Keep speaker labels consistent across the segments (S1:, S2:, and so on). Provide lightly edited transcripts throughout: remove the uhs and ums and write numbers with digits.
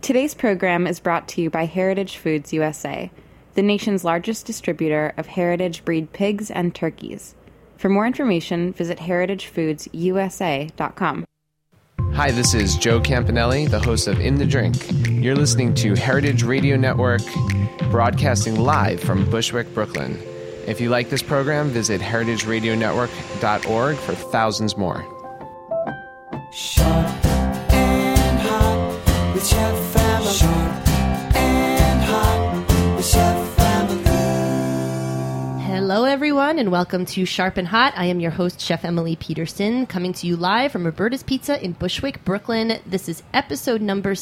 S1: Today's program is brought to you by Heritage Foods USA, the nation's largest distributor of heritage breed pigs and turkeys. For more information, visit heritagefoodsusa.com.
S2: Hi, this is Joe Campanelli, the host of In the Drink. You're listening to Heritage Radio Network, broadcasting live from Bushwick, Brooklyn. If you like this program, visit heritageradionetwork.org for thousands more.
S3: Sharp and hot with Chef Family. Sharp and hot with Chef Family.
S4: Hello, everyone, and welcome to Sharp and Hot. I am your host, Chef Emily Peterson, coming to you live from Roberta's Pizza in Bushwick, Brooklyn. This is episode number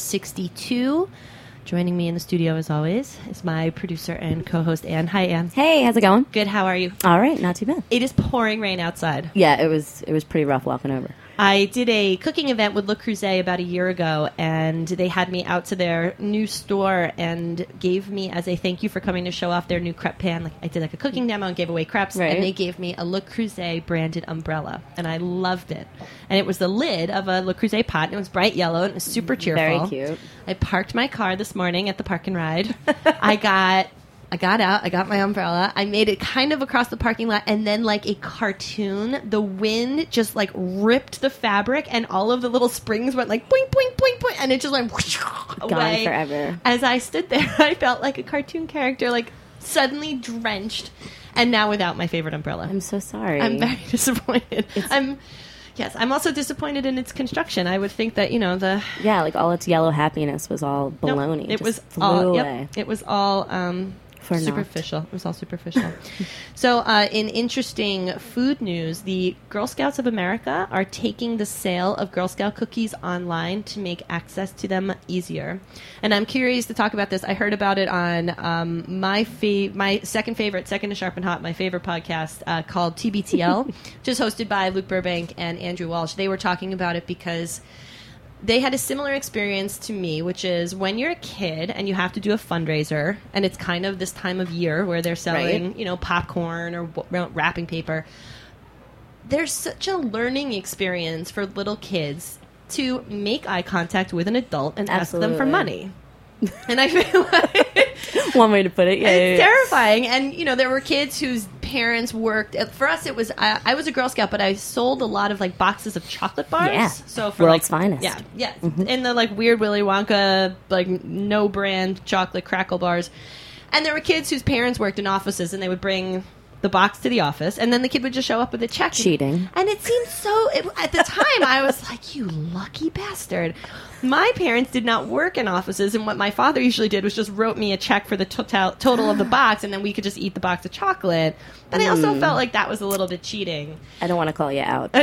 S4: 62. Joining me in the studio, as always, is my producer and co-host, Anne. Hi, Anne.
S5: Hey, how's it going?
S4: Good. How are you?
S5: All right, not too bad.
S4: It is pouring rain outside.
S5: Yeah, it was pretty rough walking over.
S4: I did a cooking event with Le Creuset about a year ago, and they had me out to their new store and gave me, as a thank you for coming to show off their new crepe pan, like I did like a cooking demo and gave away crepes,
S5: right.
S4: And they gave me a Le Creuset branded umbrella, and I loved it. And it was the lid of a Le Creuset pot, and it was bright yellow, and it was super cheerful.
S5: Very cute.
S4: I parked my car this morning at the Park and Ride. I got out, I got my umbrella, I made it kind of across the parking lot, and then like a cartoon, the wind just like ripped the fabric, and all of the little springs went like boing, boing, boing, boing, and it just went whoosh, away.
S5: Gone forever.
S4: As I stood there, I felt like a cartoon character, like suddenly drenched, and now without my favorite umbrella.
S5: I'm so sorry.
S4: I'm very disappointed. I'm also disappointed in its construction. I would think that,
S5: Yeah, like all its yellow happiness was all baloney.
S4: It
S5: Just
S4: was
S5: flew
S4: all
S5: away.
S4: It was all superficial. It was all superficial. So, in interesting food news, the Girl Scouts of America are taking the sale of Girl Scout cookies online to make access to them easier. And I'm curious to talk about this. I heard about it on my second to Sharp and Hot, my favorite podcast called TBTL, which is hosted by Luke Burbank and Andrew Walsh. They were talking about it because they had a similar experience to me, which is when you're a kid and you have to do a fundraiser, and it's kind of this time of year where they're selling, popcorn or wrapping paper. There's such a learning experience for little kids to make eye contact with an adult and ask them for money. And I feel like
S5: one way to put it.
S4: It's terrifying. And, there were kids whose parents worked. For us, it was, I was a Girl Scout, but I sold a lot of, boxes of chocolate bars.
S5: Yeah.
S4: So for,
S5: World's finest.
S4: Yeah.
S5: Mm-hmm.
S4: In the, weird Willy Wonka, no brand chocolate crackle bars. And there were kids whose parents worked in offices, and they would bring the box to the office, and then the kid would just show up with a check.
S5: Cheating.
S4: And it seemed at the time, I was like, you lucky bastard. My parents did not work in offices, and what my father usually did was just wrote me a check for the total of the box, and then we could just eat the box of chocolate. But I also felt like that was a little bit cheating.
S5: I don't want to call you out.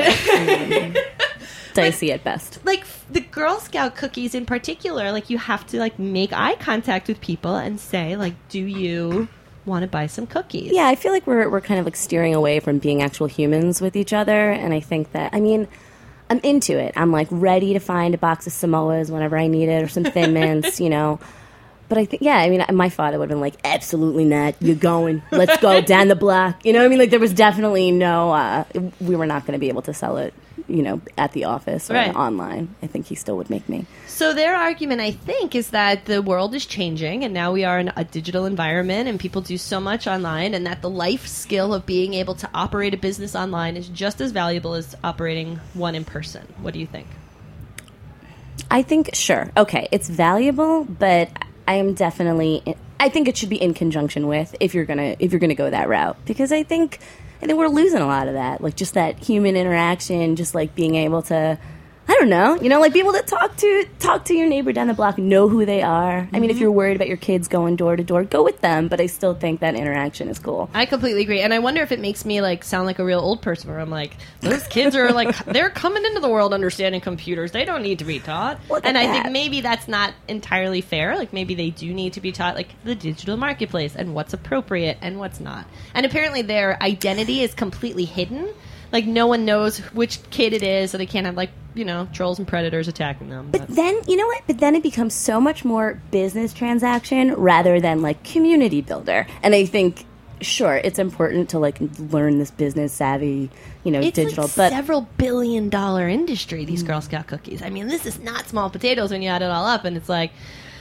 S5: Dicey at best.
S4: Like, the Girl Scout cookies in particular, you have to, make eye contact with people and say, do you want to buy some cookies?
S5: Yeah, I feel like we're kind of steering away from being actual humans with each other, and I think that, I'm into it. I'm ready to find a box of Samoas whenever I need it, or some Thin Mints, But I think, my father would have been absolutely not. You're going. Let's go down the block. There was definitely no, we were not going to be able to sell it, at the office or online. I think he still would make me.
S4: So their argument, I think, is that the world is changing, and now we are in a digital environment, and people do so much online, and that the life skill of being able to operate a business online is just as valuable as operating one in person. What do you think?
S5: I think, sure. Okay, it's valuable, but I think it should be in conjunction with if you're gonna go that route, because I think we're losing a lot of that, just that human interaction, just being able to, I don't know, be able to talk to your neighbor down the block, know who they are. Mm-hmm. If you're worried about your kids going door to door, go with them, but I still think that interaction is cool.
S4: I completely agree, and I wonder if it makes me sound like a real old person, where I'm those kids are they're coming into the world understanding computers. They don't need to be taught. And I think maybe that's not entirely fair. Maybe they do need to be taught the digital marketplace and what's appropriate and what's not. And apparently their identity is completely hidden. No one knows which kid it is, so they can't have trolls and predators attacking them.
S5: But then, you know what? But then it becomes so much more business transaction rather than community builder. And I think, sure, it's important to learn this business savvy,
S4: it's
S5: digital.
S4: But several $1 billion industry. These Girl Scout cookies. This is not small potatoes when you add it all up, and it's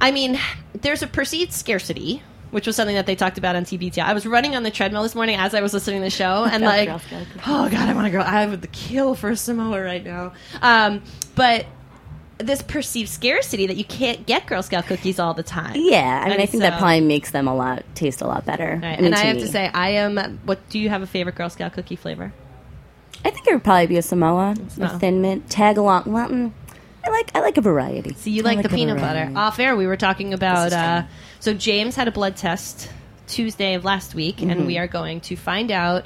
S4: I mean, there's a perceived scarcity, which was something that they talked about on TBTI. I was running on the treadmill this morning as I was listening to the show, and like, oh God, I want to go. I would kill for a Samoa right now. But this perceived scarcity that you can't get Girl Scout cookies all the time.
S5: Yeah, I mean, I think that probably makes them taste a lot better.
S4: Right.
S5: I mean,
S4: and I have to say, what do you have a favorite Girl Scout cookie flavor?
S5: I think it would probably be a Samoa or Thin Mint. Tag along. Well, I like a variety.
S4: So you like the peanut butter. Off air, we were talking about. So James had a blood test Tuesday of last week, and we are going to find out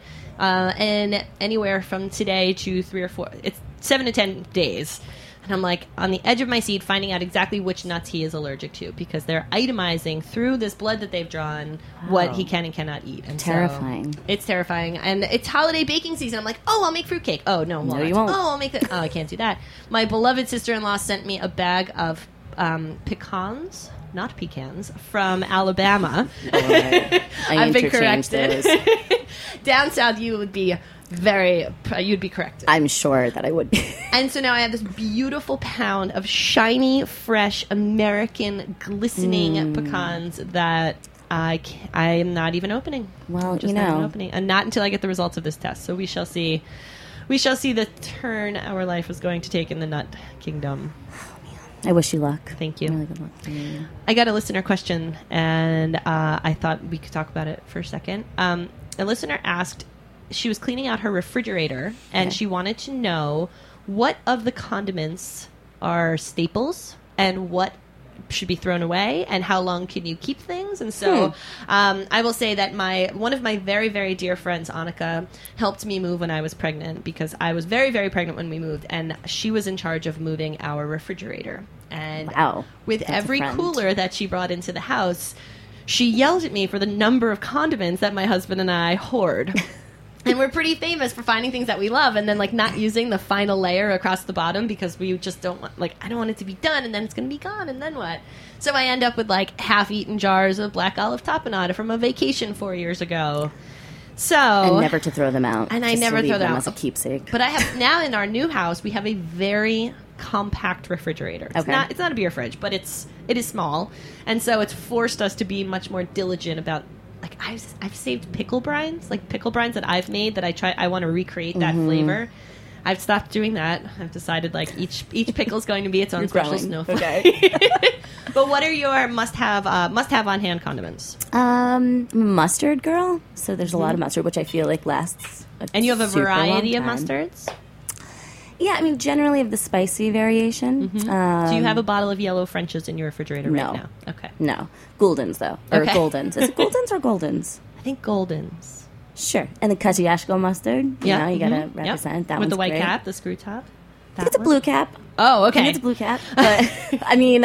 S4: in anywhere from today to 3 or 4. It's 7 to 10 days. And I'm like on the edge of my seat finding out exactly which nuts he is allergic to, because they're itemizing through this blood that they've drawn what he can and cannot eat. And
S5: terrifying.
S4: So it's terrifying. And it's holiday baking season. I'm like, oh, I'll make fruitcake. Oh, no,
S5: you won't.
S4: Oh, I'll make that. Oh, I can't do that. My beloved sister-in-law sent me a bag of pecans, not pecans, from Alabama. I've been corrected. Down south, you'd be corrected.
S5: I'm sure that I would be.
S4: And so now I have this beautiful pound of shiny, fresh, American, glistening pecans that I am not even opening.
S5: Well,
S4: Not even opening, and not until I get the results of this test. So we shall see. We shall see the turn our life is going to take in the nut kingdom.
S5: I wish you luck.
S4: Thank you.
S5: Really good luck to you.
S4: I got a listener question, and I thought we could talk about it for a second. A listener asked, she was cleaning out her refrigerator, and she wanted to know what of the condiments are staples and what should be thrown away, and how long can you keep things. And so I will say that one of my very, very dear friends, Annika, helped me move when I was pregnant, because I was very, very pregnant when we moved, and she was in charge of moving our refrigerator. And with every cooler that she brought into the house, she yelled at me for the number of condiments that my husband and I hoard. And we're pretty famous for finding things that we love and then, like, not using the final layer across the bottom because we just don't want, like, I don't want it to be done and then it's going to be gone and then what? So I end up with, like, half-eaten jars of black olive tapenade from a vacation 4 years ago. So...
S5: And never to throw them out.
S4: And I never throw them out.
S5: As a keepsake.
S4: But I have, now in our new house, we have a very compact refrigerator. It's not a beer fridge, but it is small. And so it's forced us to be much more diligent about... Like, I've saved pickle brines, like pickle brines that I've made that I want to recreate that flavor. I've stopped doing that. I've decided, like, each pickle is going to be its own special snowflake. Okay. But what are your must-have on-hand condiments?
S5: Mustard girl. So there's a lot of mustard, which I feel like lasts
S4: and you have a variety of mustards?
S5: Yeah, I mean, generally of the spicy variation.
S4: Do you have a bottle of yellow French's in your refrigerator right now? Okay.
S5: No. Gouldens, though. Or Goldens. Is it Goldens or Goldens?
S4: I think Goldens.
S5: Sure. And the Kosciuszko mustard.
S4: Yeah.
S5: You got to represent that one.
S4: With the white
S5: great.
S4: cap, the screw top?
S5: I think it's a blue cap.
S4: Oh, okay.
S5: I think it's a blue cap. But, I mean,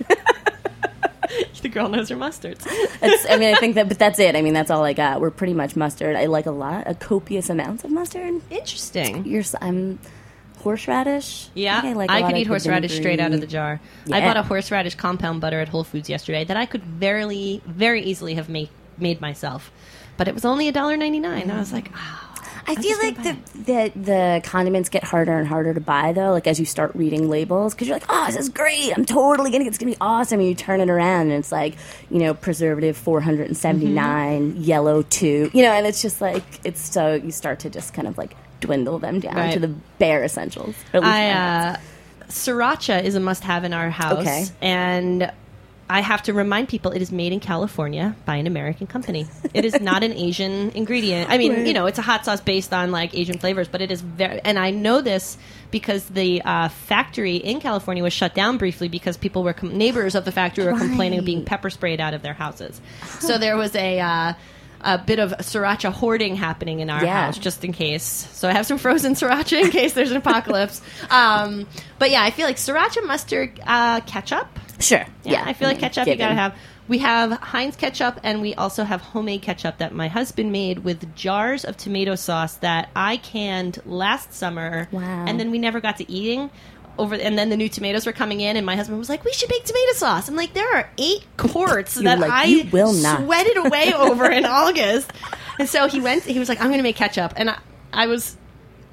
S4: The girl knows her mustards.
S5: I think that, but that's it. I mean, that's all I got. We're pretty much mustard. I like a copious amounts of mustard.
S4: Interesting.
S5: I'm... Horseradish?
S4: Yeah, I could eat horseradish straight out of the jar. Yeah. I bought a horseradish compound butter at Whole Foods yesterday that I could very, very easily have made myself. But it was only $1.99. I was like,
S5: I feel like the condiments get harder and harder to buy, though, like as you start reading labels, because you're like, oh, this is great. I'm totally getting it. It's going to be awesome. And you turn it around, and it's like, preservative 479, yellow 2, and it's just like, you start to just kind of like dwindle them down to the bare essentials.
S4: Sriracha is a must-have in our house, and I have to remind people it is made in California by an American company. It is not an Asian ingredient. I mean, it's a hot sauce based on like Asian flavors, but it is and I know this because the factory in California was shut down briefly because people were neighbors of the factory were complaining of being pepper sprayed out of their houses. So there was a bit of sriracha hoarding happening in our house, just in case. So I have some frozen sriracha in case there's an apocalypse. But yeah, I feel like sriracha, mustard, ketchup.
S5: Sure.
S4: Yeah, I feel like ketchup you gotta have. We have Heinz ketchup, and we also have homemade ketchup that my husband made with jars of tomato sauce that I canned last summer.
S5: Wow.
S4: And then we never got to eating. And then the new tomatoes were coming in, and my husband was like, we should make tomato sauce. I'm like, there are 8 quarts that I sweated away over in August. And so he was like, I'm going to make ketchup. And I was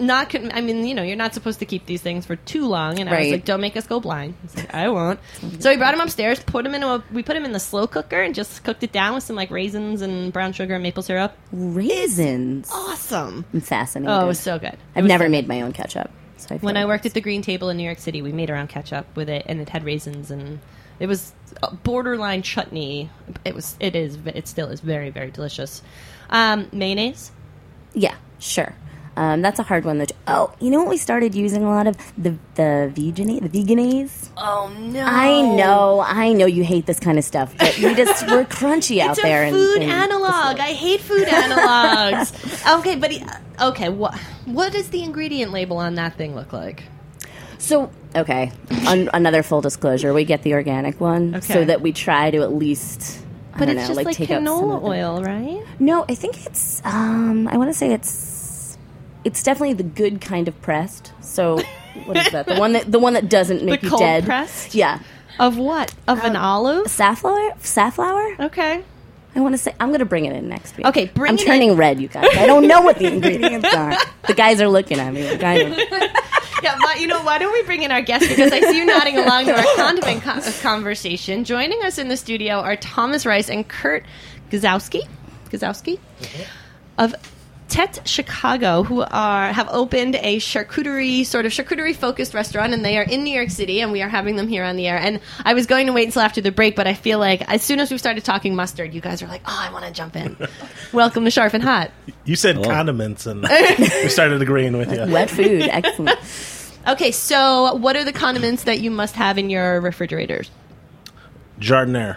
S4: I mean, you're not supposed to keep these things for too long. And I was
S5: Right.
S4: like, don't make us go blind. He's like, I won't. So we brought him upstairs, we put him in the slow cooker and just cooked it down with some like raisins and brown sugar and maple syrup.
S5: Raisins.
S4: Awesome.
S5: I'm fascinated.
S4: Oh, it was so good.
S5: I've never made my own ketchup. So
S4: When I worked at the Green Table in New York City, we made our own ketchup with it, and it had raisins, and it was a borderline chutney. It still is very, very delicious. Mayonnaise?
S5: Yeah, sure. That's a hard one. You know what we started using a lot of? The veganese.
S4: Oh, no.
S5: I know you hate this kind of stuff, but we're crunchy out
S4: It's
S5: there.
S4: a food analog. I hate food analogs. Okay, but what does the ingredient label on that thing look like?
S5: So, okay, another full disclosure, we get the organic one,
S4: Okay.
S5: so that we try to at least,
S4: But it's just like
S5: take out some
S4: canola
S5: of the-
S4: oil, right?
S5: No, I think it's, I want to say it's definitely the good kind of pressed. So, what is that? The one that doesn't make
S4: The
S5: you
S4: cold
S5: dead.
S4: pressed?
S5: Yeah.
S4: Of what? Of an olive?
S5: Safflower?
S4: Okay.
S5: I want to say, I'm going to bring it in next week.
S4: Okay, bring
S5: I'm
S4: it
S5: turning
S4: in.
S5: red, you guys. I don't know what the ingredients are. The guys are looking at me. Like, I know.
S4: Yeah, why don't we bring in our guest? Because I see you nodding along to our condiment conversation. Joining us in the studio are Thomas Rice and Kurt Gazowski of Tet Chicago, who have opened a charcuterie focused restaurant, and they are in New York City, and we are having them here on the air. And I was going to wait until after the break, but I feel like as soon as we started talking mustard, you guys are like, "Oh, I want to jump in." Welcome to Sharp and Hot.
S6: You said condiments, and we started agreeing with you.
S5: Wet food. Excellent.
S4: Okay, so what are the condiments that you must have in your refrigerators?
S6: Jardiniere.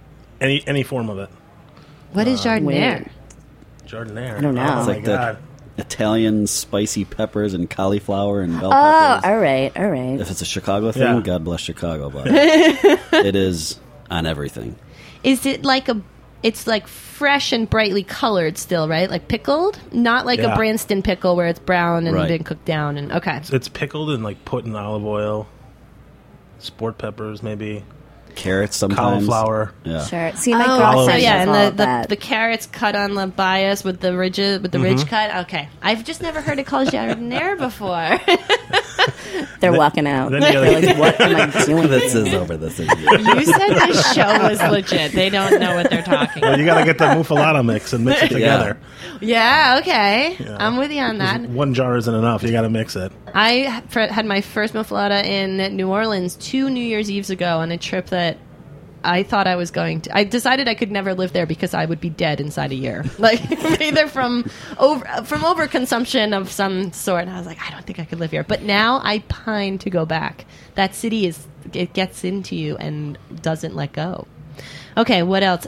S6: Any form of it.
S4: What is jardiniere?
S5: Wait.
S6: Jardiniere.
S5: I don't know.
S6: Oh,
S5: It's
S6: my
S7: like
S6: God.
S7: the Italian spicy peppers and cauliflower and bell
S5: Oh,
S7: peppers.
S5: all right.
S7: If it's a Chicago thing,
S6: Yeah.
S7: God bless Chicago, but it is on everything.
S4: Is it like it's like fresh and brightly colored still, right? Like pickled? Not like a
S6: Yeah.
S4: Branston pickle where it's brown and
S7: Right.
S4: been cooked down and okay.
S6: It's pickled and like put in olive oil. Sport peppers, maybe.
S7: Carrots sometimes.
S6: Cauliflower.
S7: Yeah.
S5: Sure. See, my
S4: Oh,
S5: girlfriend
S4: so yeah,
S5: does all
S4: and
S5: of that.
S4: the carrots cut on the bias with the ridge cut. Okay, I've just never heard it called jardiniere before.
S5: They're walking out.
S6: then you gotta-
S5: They're like, what am I doing?
S7: This is over. This is
S4: You said the show was legit. They don't know what they're talking
S6: Well,
S4: about.
S6: you got to get the muffalata mix and mix it together.
S4: Yeah, okay.
S6: Yeah.
S4: I'm with you on that.
S6: One jar isn't enough. You got to mix it.
S4: I had my first muffalata in New Orleans 2 New Year's Eves ago on a trip that I thought I was going to. I decided I could never live there because I would be dead inside a year, like either from overconsumption of some sort. And I was like, I don't think I could live here. But now I pine to go back. That city it gets into you and doesn't let go. Okay, what else?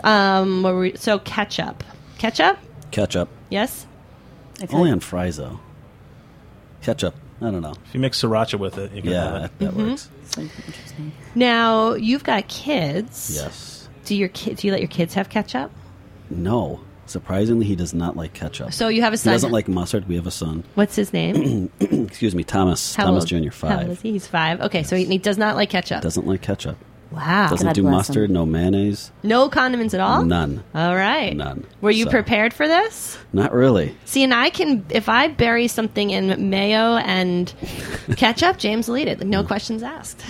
S4: So ketchup.
S7: ketchup.
S4: Yes.
S7: Only on fries though. Ketchup. I don't know.
S6: If you mix sriracha with it, you can have
S7: Yeah,
S6: it.
S7: that works.
S5: Interesting.
S4: Now you've got kids.
S7: Yes.
S4: Do you let your kids have ketchup?
S7: No. Surprisingly, he does not like ketchup.
S4: So you have a
S7: He
S4: son.
S7: doesn't like mustard. We have a son.
S4: What's his name?
S7: Excuse me, Thomas.
S4: How
S7: Thomas
S4: old?
S7: Jr.
S4: How old
S7: 5.
S4: is he? He's 5. Okay, so he does not like ketchup.
S7: Doesn't like ketchup.
S4: Wow.
S7: Doesn't
S5: God
S7: do
S5: bless
S7: mustard.
S5: him.
S7: No mayonnaise.
S4: No condiments at all?
S7: None.
S4: All right.
S7: None.
S4: Were you
S7: So-
S4: prepared for this?
S7: Not really.
S4: See, and if I bury something in mayo and ketchup, James will eat it. No questions asked.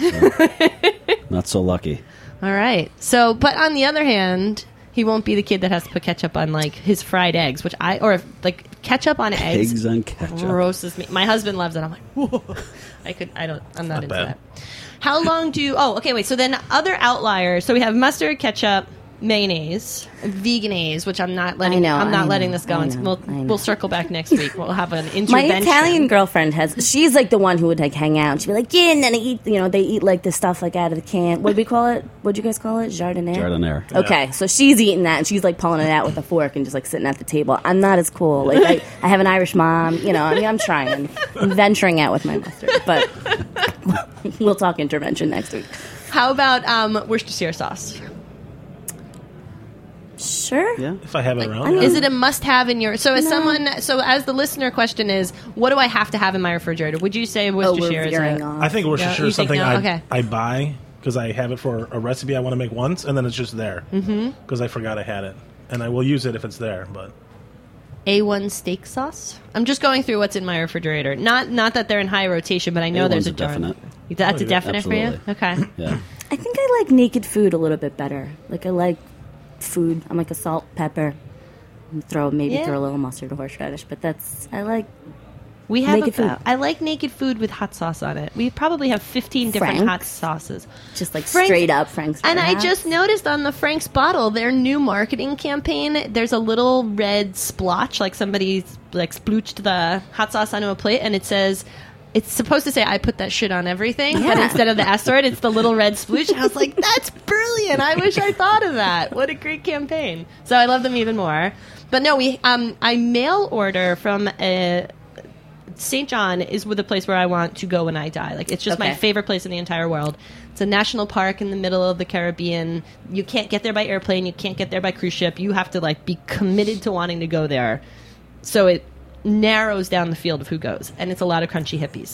S7: Not so lucky.
S4: All right. So, but on the other hand, he won't be the kid that has to put ketchup on like his fried eggs, or like ketchup on eggs.
S7: Eggs on ketchup.
S4: Grosses me. My husband loves it. I'm like, whoa. I'm not into
S6: bad.
S4: that. How long wait, so then other outliers. So we have mustard, ketchup, mayonnaise, veganese, which I'm not letting this go.
S5: I
S4: And
S5: know.
S4: we'll circle back next week. We'll have an
S5: My
S4: intervention.
S5: Italian girlfriend she's like the one who would like hang out and she'd be like, yeah, and then they eat like the stuff like out of the can. What'd we call it? What'd you guys call it? Jardiniere?
S7: Jardiniere.
S5: Okay, so she's eating that and she's like pulling it out with a fork and just like sitting at the table. I'm not as cool. Like I have an Irish mom, I'm trying. I'm venturing out with my mustard. But we'll talk intervention next week.
S4: How about Worcestershire sauce?
S5: Sure.
S7: Yeah.
S6: If I have it around.
S5: I mean-
S4: Is it a must-have in your? So as as the listener question is, what do I have to have in my refrigerator? Would you say Worcestershire is
S5: veering
S4: a?
S5: off.
S6: I think Worcestershire
S4: you
S6: is
S4: think
S6: something
S4: no? Okay.
S6: I buy because I have it for a recipe I want to make once, and then it's just there because I forgot I had it, and I will use it if it's there. But
S4: A1 steak sauce. I'm just going through what's in my refrigerator. Not that they're in high rotation, but I know there's
S7: A1's
S4: a jar.
S7: definite.
S4: That's a definite for you?
S7: Absolutely.
S4: Okay.
S7: Yeah.
S5: I think I like naked food a little bit better. Like I like food. I'm like a salt, pepper, and throw a little mustard or horseradish. But I like.
S4: We have
S5: Naked food.
S4: I like naked food with hot sauce on it. We probably have 15 different hot
S5: Frank's.
S4: sauces.
S5: Just like
S4: Frank's-
S5: straight up Frank's.
S4: And I
S5: Red
S4: just
S5: Hots.
S4: noticed on the Frank's bottle, their new marketing campaign, there's a little red splotch, like somebody like splooched the hot sauce onto a plate, and it says, it's supposed to say, I put that shit on everything, but
S5: Yeah.
S4: instead of the S word, it's the little red splooch. I was like, that's brilliant. I wish I thought of that. What a great campaign. So I love them even more. But no, I mail order from St. John is the place where I want to go when I die. Like, it's just my
S5: Okay.
S4: favorite place in the entire world. It's a national park in the middle of the Caribbean. You can't get there by airplane. You can't get there by cruise ship. You have to like be committed to wanting to go there. So it narrows down the field of who goes, and it's a lot of crunchy hippies.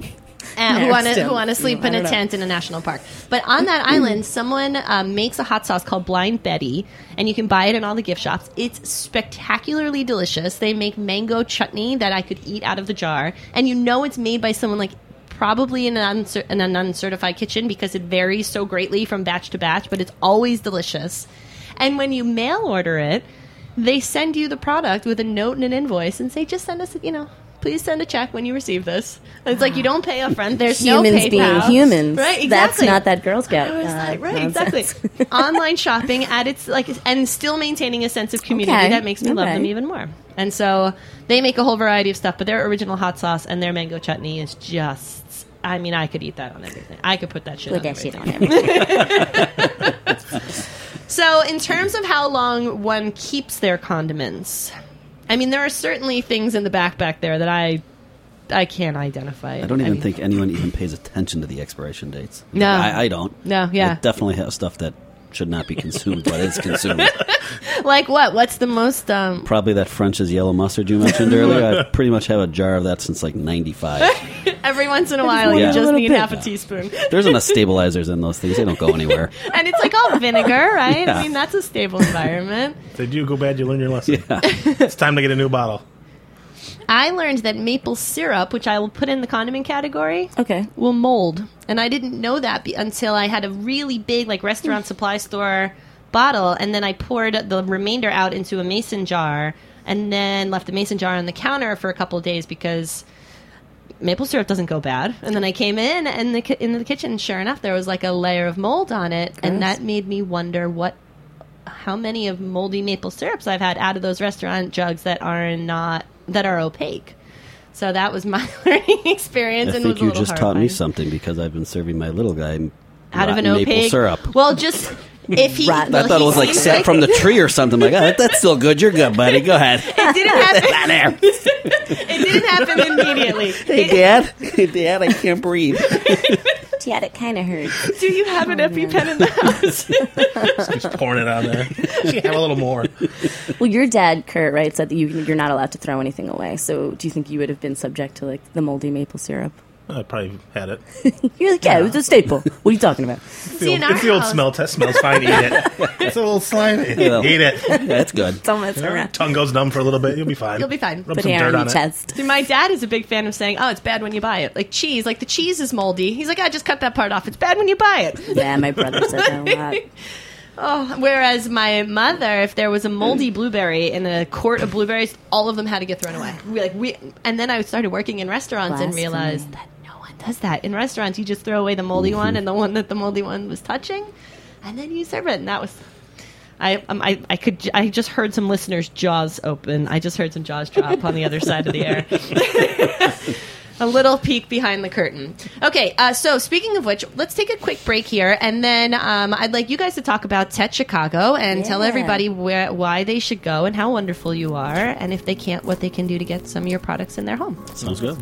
S4: And who want to sleep in a tent in a national park. But on that island, someone makes a hot sauce called Blind Betty, and you can buy it in all the gift shops. It's spectacularly delicious. They make mango chutney that I could eat out of the jar, and you know it's made by someone like probably in an uncertified kitchen because it varies so greatly from batch to batch, but it's always delicious. And when you mail order it, they send you the product with a note and an invoice and say, just send us, please send a check when you receive this. And it's like, you don't pay up front. There's
S5: Humans
S4: no PayPal.
S5: being humans.
S4: Right, exactly.
S5: That's not that Girl Scout.
S4: I was like, right,
S5: nonsense.
S4: exactly. Online shopping at its like, and still maintaining a sense of community
S5: Okay,
S4: that makes me love
S5: okay.
S4: them even more. And so they make a whole variety of stuff, but their original hot sauce and their mango chutney is just, I mean, I could eat that on everything. I could put that shit
S5: Put
S4: on
S5: that shit
S4: everything.
S5: on everything.
S4: So, in terms of how long one keeps their condiments, I mean, there are certainly things in the back there that I can't identify.
S7: I don't even
S4: mean,
S7: think anyone even pays attention to the expiration dates.
S4: No.
S7: I don't.
S4: No, yeah.
S7: I definitely have stuff that should not be consumed, but is consumed.
S4: Like what? What's the most?
S7: Probably that French's yellow mustard you mentioned earlier. I pretty much have a jar of that since like 95.
S4: Every once in a while,
S7: want
S4: you
S7: a
S4: just
S5: little
S4: need
S5: bit.
S4: half a teaspoon,
S7: There's enough stabilizers in those things. They don't go anywhere.
S4: and it's like all vinegar, right?
S7: Yeah.
S4: I mean, that's a stable environment.
S6: If they do go bad, you learn your lesson.
S7: Yeah.
S6: It's time to get a new bottle.
S4: I learned that maple syrup, which I will put in the condiment category,
S5: Okay.
S4: will mold. And I didn't know that until I had a really big like restaurant supply store bottle, and then I poured the remainder out into a mason jar and then left the mason jar on the counter for a couple of days because maple syrup doesn't go bad. And then I came in and in the kitchen, sure enough, there was like a layer of mold on it, and that made me wonder how many of moldy maple syrups I've had out of those restaurant jugs that are opaque. So that was my learning experience.
S7: I
S4: and
S7: think
S4: was a
S7: you
S4: little
S7: just taught me
S4: horrifying.
S7: something because I've been serving my little guy
S4: Out of an
S7: rotten maple
S4: opaque
S7: syrup.
S4: Well, just if he,
S5: Rotten.
S7: I thought it was like sat from the tree or something. Like, oh, that's still good. You're good, buddy. Go ahead.
S4: It didn't happen.
S7: There.
S4: It didn't happen immediately.
S7: Hey, Dad. Hey, Dad. I can't breathe.
S5: Yeah, it kind of hurts.
S4: Do you have an EpiPen in the house?
S6: Just keeps pouring it on there. She have a little more.
S5: Well, your dad, Kurt, right, said that you're not allowed to throw anything away. So do you think you would have been subject to, like, the moldy maple syrup?
S6: I probably had it.
S5: You're like, yeah, it was a staple. What are you talking about?
S4: See, in our
S6: It's the old
S4: house-
S6: smell test. Smells fine. Eat it. It's a little slimy.
S7: Yeah.
S6: Eat it.
S7: Yeah, that's good.
S5: It's almost around.
S6: Tongue goes numb for a little bit. You'll be fine.
S4: You'll be fine.
S6: Rub
S5: Put
S6: some
S5: hair
S6: dirt
S5: on
S6: on
S5: your
S6: it.
S5: chest.
S4: See, my dad is a big fan of saying, "Oh, it's bad when you buy it." Like cheese, like the cheese is moldy. He's like, "I just cut that part off. It's bad when you buy it."
S5: Yeah, my brother said that a lot.
S4: Oh, whereas my mother, if there was a moldy blueberry in a quart of blueberries, all of them had to get thrown away. And then I started working in restaurants and
S5: Blasphemy.
S4: realized that no one does that. In restaurants, you just throw away the moldy one and the one that the moldy one was touching, and then you serve it. And that was, I just heard some listeners' jaws open. I just heard some jaws drop on the other side of the air. A little peek behind the curtain. Okay, so speaking of which, let's take a quick break here, and then I'd like you guys to talk about Tet Chicago and tell
S5: Yeah.
S4: everybody why they should go and how wonderful you are, and if they can't, what they can do to get some of your products in their home.
S7: Sounds good.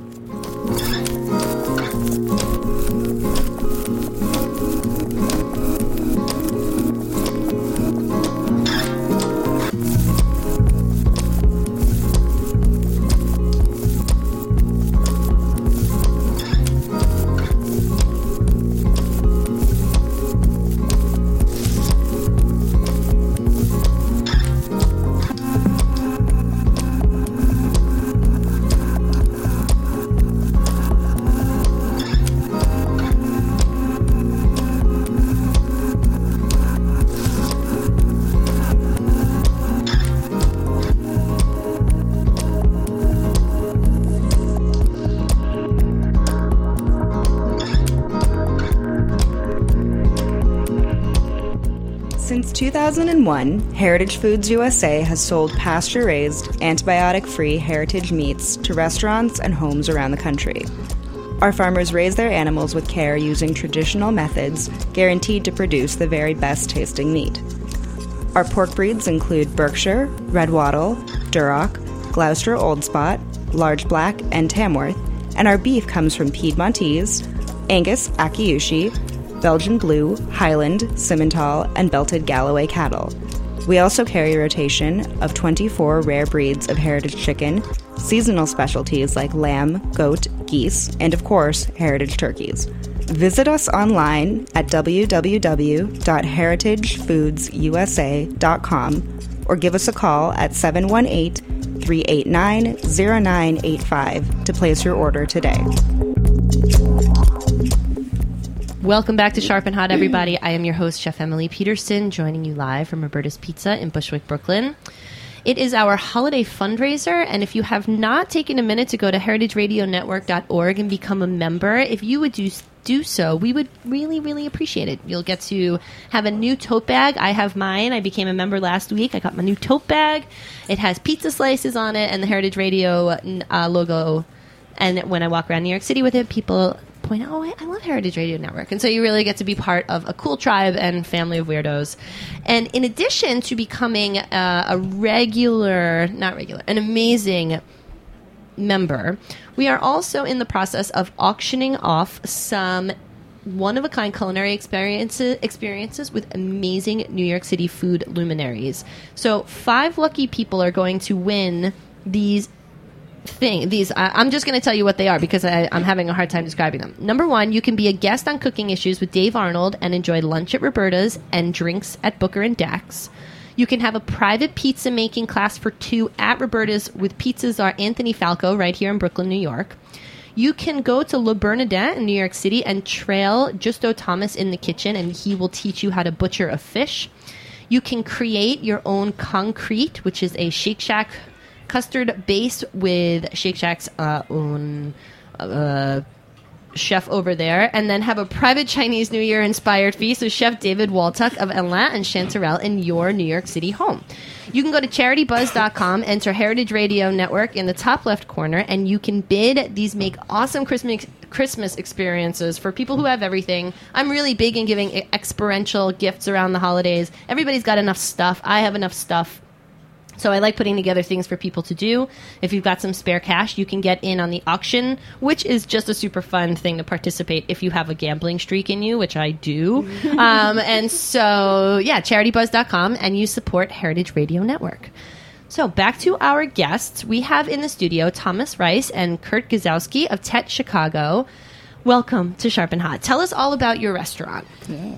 S8: Since 2001, Heritage Foods USA has sold pasture-raised, antibiotic-free heritage meats to restaurants and homes around the country. Our farmers raise their animals with care using traditional methods, guaranteed to produce the very best tasting meat. Our pork breeds include Berkshire, Red Wattle, Duroc, Gloucester Old Spot, Large Black, and Tamworth, and our beef comes from Piedmontese, Angus Akiushi, Belgian Blue, Highland, Simmental, and Belted Galloway cattle. We also carry a rotation of 24 rare breeds of heritage chicken, seasonal specialties like lamb, goat, geese, and of course, heritage turkeys. Visit us online at www.heritagefoodsusa.com or give us a call at 718-389-0985 to place your order today.
S4: Welcome back to Sharp and Hot, everybody. I am your host, Chef Emily Peterson, joining you live from Roberta's Pizza in Bushwick, Brooklyn. It is our holiday fundraiser, and if you have not taken a minute to go to heritageradionetwork.org and become a member, if you would do so, we would really, really appreciate it. You'll get to have a new tote bag. I have mine. I became a member last week. I got my new tote bag. It has pizza slices on it and the Heritage Radio logo. And when I walk around New York City with it, people point out, I love Heritage Radio Network. And so you really get to be part of a cool tribe and family of weirdos. And in addition to becoming an amazing member, we are also in the process of auctioning off some one-of-a-kind culinary experiences with amazing New York City food luminaries. So 5 lucky people are going to win these I'm just going to tell you what they are because I'm having a hard time describing them. Number 1, you can be a guest on Cooking Issues with Dave Arnold and enjoy lunch at Roberta's and drinks at Booker and Dax. You can have a private pizza making class for 2 at Roberta's with pizza czar Anthony Falco right here in Brooklyn, New York. You can go to Le Bernadette in New York City and trail Justo Thomas in the kitchen, and he will teach you how to butcher a fish. You can create your own concrete, which is a Shake Shack custard base with Shake Shack's own chef over there, and then have a private Chinese New Year inspired feast with Chef David Waltuck of Elan and Chanterelle in your New York City home. You can go to CharityBuzz.com, enter Heritage Radio Network in the top left corner, and you can bid. These make awesome Christmas experiences for people who have everything. I'm really big in giving experiential gifts around the holidays. Everybody's got enough stuff. I have enough stuff. So I like putting together things for people to do. If you've got some spare cash, you can get in on the auction, which is just a super fun thing to participate if you have a gambling streak in you, which I do. And so, yeah, CharityBuzz.com, and you support Heritage Radio Network. So back to our guests. We have in the studio Thomas Rice and Kurt Gazowski of Tet Chicago. Welcome to Sharp and Hot. Tell us all about your restaurant.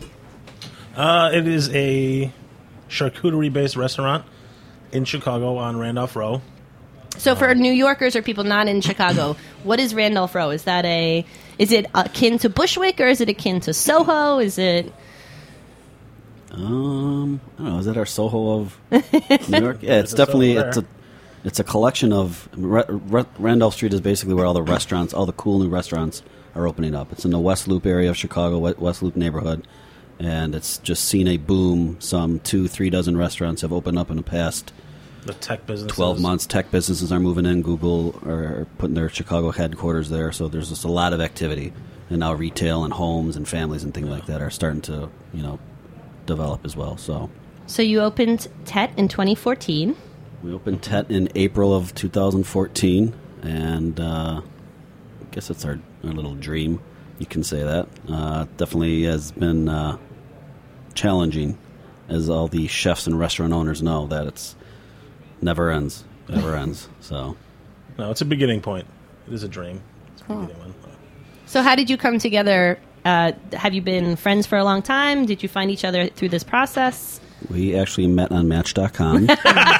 S6: It is a charcuterie-based restaurant in Chicago on Randolph Row.
S4: So for New Yorkers or people not in Chicago, what is Randolph Row? Is it akin to Bushwick, or is it akin to Soho? Is it...
S7: I don't know. Is that our Soho of New York? Yeah, it's definitely it's a collection of Randolph Street is basically where all the restaurants, all the cool new restaurants are opening up. It's in the West Loop area of Chicago, West Loop neighborhood. And it's just seen a boom. Some 2-3 dozen restaurants have opened up in the past
S6: the tech businesses.
S7: 12 months. Tech businesses are moving in. Google are putting their Chicago headquarters there. So there's just a lot of activity. And now retail and homes and families and things like that are starting to, develop as well. So
S4: you opened Tet in 2014.
S7: We opened Tet in April of 2014. And I guess it's our little dream. You can say that. Definitely has been challenging, as all the chefs and restaurant owners know, that it's never ends. So,
S6: no, it's a beginning point. It is a dream. It's a beginning one.
S4: So how did you come together? Have you been friends for a long time? Did you find each other through this process?
S7: We actually met on Match.com.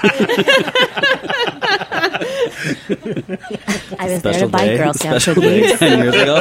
S5: I was there to buy Girl Scout cookies
S7: 10 years ago.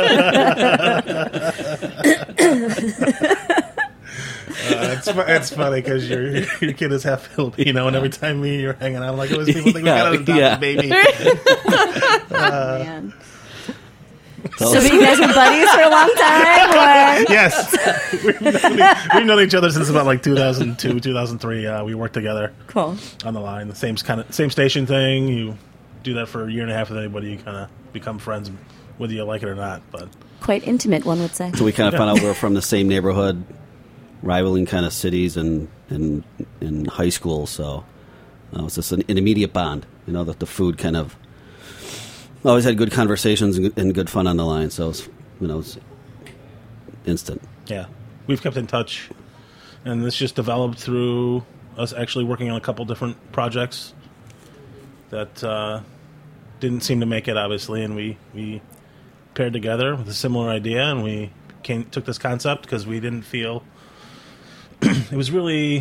S6: It's funny because your kid is half Filipino, and every time me and you're hanging out, I'm like, people think we got an adopted baby.
S5: So you guys were buddies for a long time? Or?
S6: Yes. We've known each other since about like 2002, 2003. We worked together.
S5: Cool.
S6: On the line. The same station thing. You do that for a year and a half with anybody, you kind of become friends whether you like it or not. But
S5: quite intimate, one would say.
S7: So we kind of found out we were from the same neighborhood, rivaling kind of cities and in high school. So it was just an immediate bond. You know, that the food kind of always had good conversations and good fun on the line. So it was instant.
S6: Yeah, we've kept in touch, and this just developed through us actually working on a couple different projects that didn't seem to make it, obviously, and we paired together with a similar idea, and we took this concept because we didn't feel it was really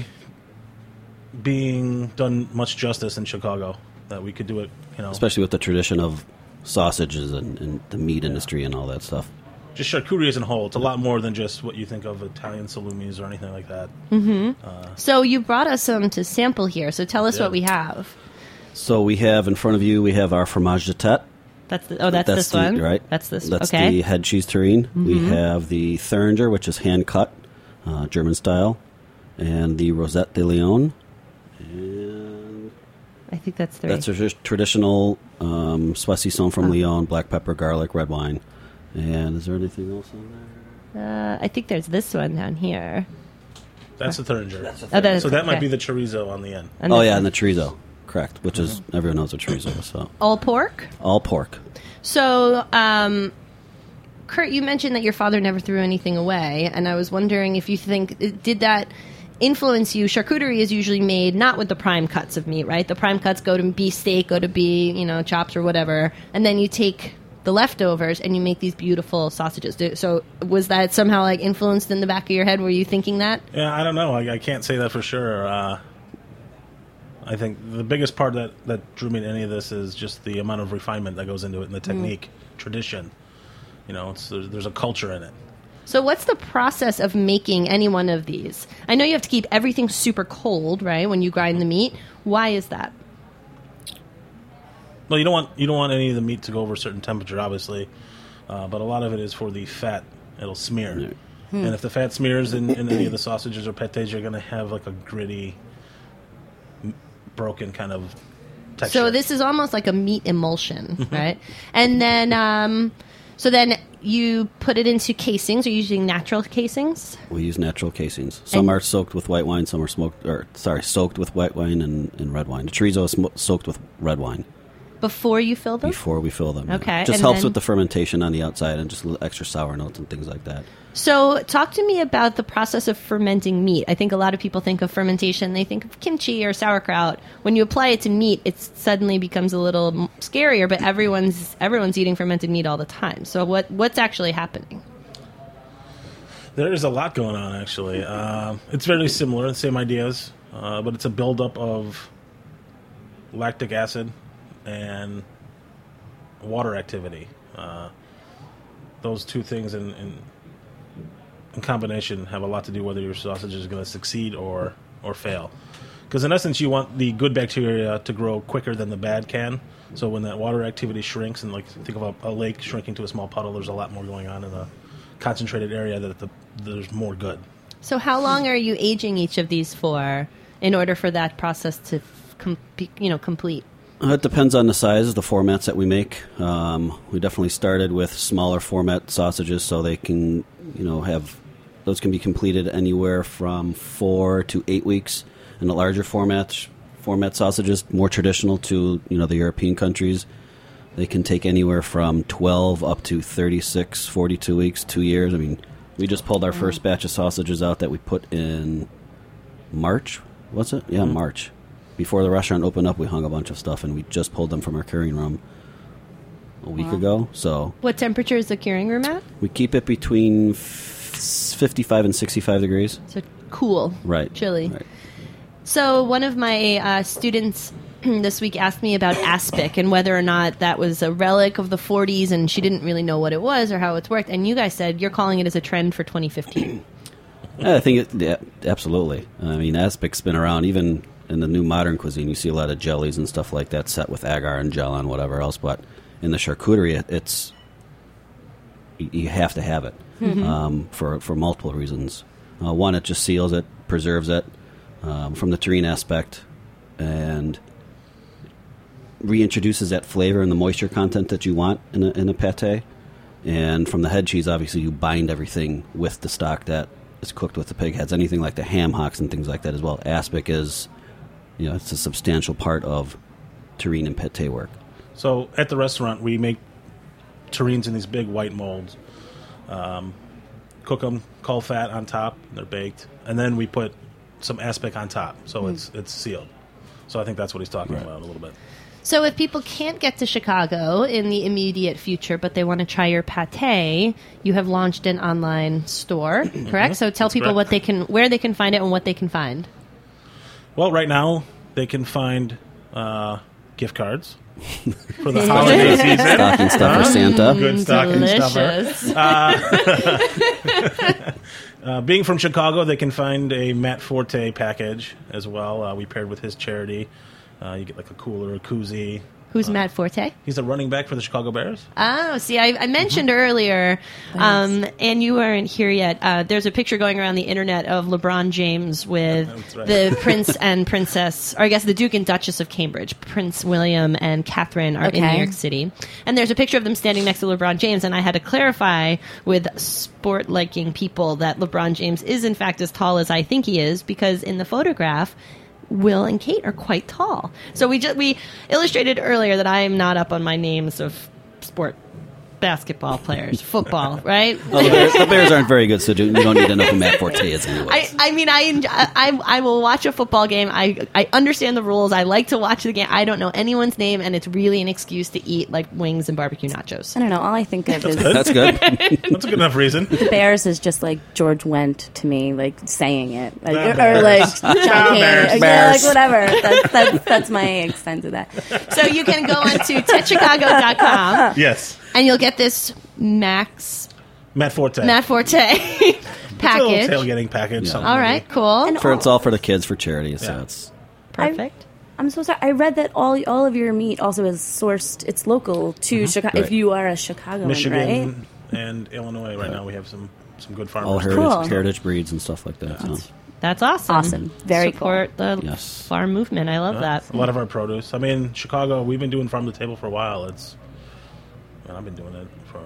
S6: being done much justice in Chicago, that we could do it,
S7: especially with the tradition of sausages and the meat industry and all that stuff.
S6: Just charcuterie as a whole. It's a lot more than just what you think of Italian salumis or anything like that.
S4: Mm-hmm. So you brought us some to sample here, so tell us what we have.
S7: So we have in front of you, we have our fromage de tête.
S4: That's this one?
S7: Right.
S4: That's this
S7: That's
S4: okay.
S7: the head cheese terrine.
S4: Mm-hmm.
S7: We have the Thuringer, which is hand-cut, German style, and the Rosette de Leon. And
S4: I think that's three.
S7: That's a traditional saucisson from Lyon, black pepper, garlic, red wine. And is there anything else on there?
S4: I think there's this one down here.
S6: That's the Thuringer.
S4: So
S6: that might be the chorizo on the end.
S4: And
S7: and the chorizo. Correct, which is, everyone knows what chorizo is. So.
S4: All pork?
S7: All pork.
S4: So, Kurt, you mentioned that your father never threw anything away, and I was wondering if you think, did that influence you? Charcuterie is usually made not with the prime cuts of meat, right? The prime cuts go to be steak, go to be, chops or whatever, and then you take the leftovers and you make these beautiful sausages. So was that somehow influenced in the back of your head? Were you thinking that?
S6: Yeah, I don't know. I can't say that for sure. I think the biggest part that drew me to any of this is just the amount of refinement that goes into it and the technique, tradition. There's a culture in it.
S4: So what's the process of making any one of these? I know you have to keep everything super cold, right, when you grind the meat. Why is that?
S6: Well, you don't want any of the meat to go over a certain temperature, obviously, but a lot of it is for the fat. It'll smear, and if the fat smears in any of the sausages or pâtés, you're going to have a gritty, broken kind of texture.
S4: So this is almost like a meat emulsion, right? And then, so then you put it into casings. Are you using natural casings?
S7: We use natural casings. Some are soaked with white wine. Some are soaked with white wine and red wine. The chorizo is soaked with red wine.
S4: Before you fill them?
S7: Before we fill them.
S4: Okay.
S7: Yeah. Just helps with the fermentation on the outside and just a little extra sour notes and things like that.
S4: So talk to me about the process of fermenting meat. I think a lot of people think of fermentation, they think of kimchi or sauerkraut. When you apply it to meat, it suddenly becomes a little scarier, but everyone's eating fermented meat all the time. So what's actually happening?
S6: There is a lot going on, actually. It's very similar, the same ideas, but it's a buildup of lactic acid and water activity. Those two things in combination have a lot to do whether your sausage is going to succeed or fail. Because in essence, you want the good bacteria to grow quicker than the bad can. So when that water activity shrinks, and think of a lake shrinking to a small puddle, there's a lot more going on in a concentrated area there's more good.
S4: So how long are you aging each of these for in order for that process to complete?
S7: It depends on the size of the formats that we make. We definitely started with smaller format sausages, so they can, those can be completed anywhere from 4 to 8 weeks. And the larger format sausages, more traditional to the European countries, they can take anywhere from 12 up to 36, 42 weeks, 2 years. I mean, we just pulled our first batch of sausages out that we put in March. Was it? Yeah, March. Before the restaurant opened up, we hung a bunch of stuff, and we just pulled them from our curing room a week ago. So,
S4: what temperature is the curing room at?
S7: We keep it between 55 and 65 degrees.
S4: So cool.
S7: Right.
S4: Chilly.
S7: Right.
S4: So one of my students this week asked me about aspic and whether or not that was a relic of the 40s, and she didn't really know what it was or how it's worked. And you guys said you're calling it as a trend for 2015.
S7: I think absolutely. I mean, aspic's been around even in the new modern cuisine. You see a lot of jellies and stuff like that set with agar and gel and whatever else. But in the charcuterie, you have to have it for multiple reasons. One, it just seals it, preserves it from the terrine aspect, and reintroduces that flavor and the moisture content that you want in a pate. And from the head cheese, obviously, you bind everything with the stock that is cooked with the pig heads. Anything like the ham hocks and things like that as well. Aspic is, it's a substantial part of terrine and pate work.
S6: So at the restaurant, we make terrines in these big white molds. Cook them, cull fat on top, they're baked, and then we put some aspic on top, so it's sealed. So I think that's what he's talking about a little bit.
S4: So if people can't get to Chicago in the immediate future, but they want to try your pate, you have launched an online store, correct? So tell people
S6: correct.
S4: where they can find it and what they can find.
S6: Well, right now they can find gift cards for the holiday season.
S7: Stocking stuffer Santa.
S6: Good stocking
S4: Delicious.
S6: stuffer. Being from Chicago, they can find a Matt Forte package as well. We paired with his charity. You get like a cooler, a koozie.
S4: Who's Matt Forte?
S6: He's a running back for the Chicago Bears.
S4: Oh, see, I mentioned earlier, and you weren't here yet. There's a picture going around the internet of LeBron James with the Prince and Princess, or I guess the Duke and Duchess of Cambridge. Prince William and Catherine are in New York City. And there's a picture of them standing next to LeBron James, and I had to clarify with sport-liking people that LeBron James is, in fact, as tall as I think he is, because in the photograph, Will and Kate are quite tall. So we illustrated earlier that I am not up on my names of sport basketball players, football, right?
S7: Well, the Bears aren't very good, so you don't need to know who Matt Forte is anyway.
S4: I will watch a football game. I understand the rules. I like to watch the game. I don't know anyone's name, and it's really an excuse to eat like wings and barbecue nachos.
S5: I don't know. All I think of is
S7: That's good.
S6: That's a good enough reason.
S5: the Bears is just like George Wendt to me, like saying it, like, or like John King, like whatever. That's my extent of that.
S4: So you can go on to tetchicago.com.
S6: Yes.
S4: And you'll get this Matt Forte package.
S6: It's a little tailgating package.
S7: Yeah.
S4: All right, cool.
S5: And
S7: It's all for the kids for charity, so it's
S4: Perfect.
S5: I'm so sorry. I read that all of your meat also is sourced. It's local to Chicago.
S7: Right.
S5: If you are a Chicagoan,
S6: Michigan
S5: right?
S6: and Illinois right now, we have some good farmers.
S7: all
S5: Cool.
S7: heritage breeds and stuff like that. So.
S4: That's awesome.
S5: Awesome. Very
S4: Support the
S7: Yes.
S4: farm movement. I love that.
S6: A lot of our produce. I mean, Chicago, we've been doing farm to table for a while. I've been doing it for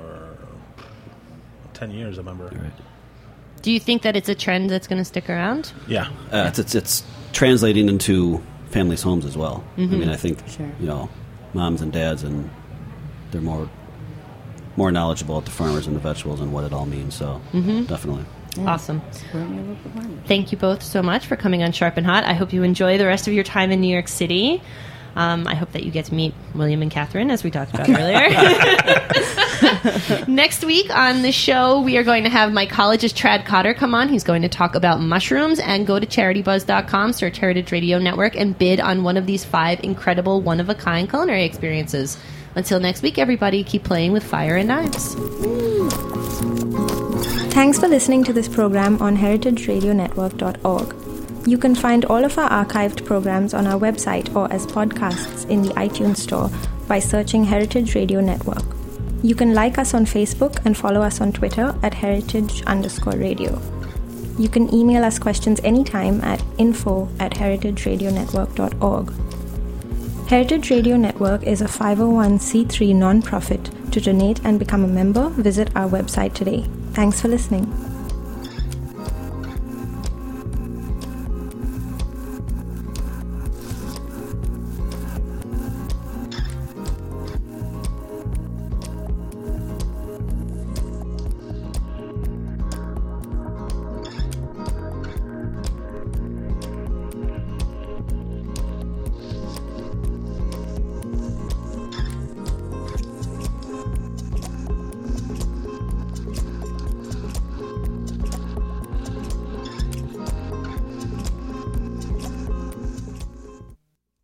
S6: 10 years, I remember.
S7: Right.
S4: Do you think that it's a trend that's going to stick around?
S6: Yeah.
S7: It's translating into families' homes as well. I mean, I think
S5: Sure.
S7: moms and dads, and they're more knowledgeable at the farmers and the vegetables and what it all means. So definitely.
S4: Awesome.
S5: Support your local farmers.
S4: Thank you both so much for coming on Sharp and Hot. I hope you enjoy the rest of your time in New York City. I hope that you get to meet William and Catherine, as we talked about earlier. Next week on the show, we are going to have mycologist Trad Cotter come on. He's going to talk about mushrooms. And go to CharityBuzz.com, search Heritage Radio Network, and bid on one of these 5 incredible one-of-a-kind culinary experiences. Until next week, everybody, keep playing with fire and knives.
S9: Thanks for listening to this program on heritageradionetwork.org. You can find all of our archived programs on our website or as podcasts in the iTunes Store by searching Heritage Radio Network. You can like us on Facebook and follow us on Twitter at heritage_radio. You can email us questions anytime at info@heritageradionetwork.org. Heritage Radio Network is a 501c3 nonprofit. To donate and become a member, visit our website today. Thanks for listening.